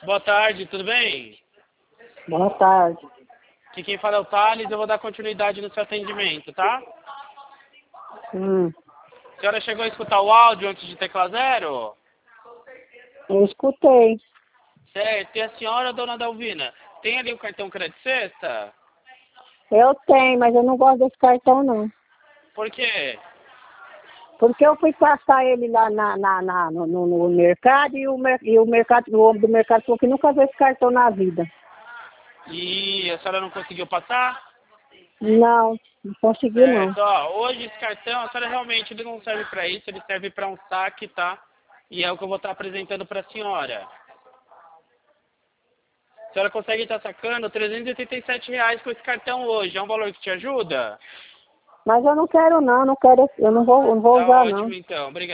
Boa tarde, tudo bem? Boa tarde. Aqui quem fala é o Thales, eu vou dar continuidade no seu atendimento, tá? A senhora chegou a escutar o áudio antes de tecla zero? Eu escutei. Certo, e a senhora, dona Dalvina, tem ali o cartão Crédito Sexta? Eu tenho, mas eu não gosto desse cartão, não. Por quê? Porque eu fui passar ele lá no mercado e o mercado, o homem do mercado falou que nunca viu esse cartão na vida. E a senhora não conseguiu passar? Não consegui, não. Certo, ó, hoje esse cartão, a senhora realmente ele não serve para isso, ele serve para um saque, tá? E é o que eu vou estar apresentando para a senhora. A senhora consegue estar sacando R$ 387 com esse cartão hoje, é um valor que te ajuda? Mas eu não quero, não. Não quero, eu não vou Tá usar, não. ótimo então, obrigado.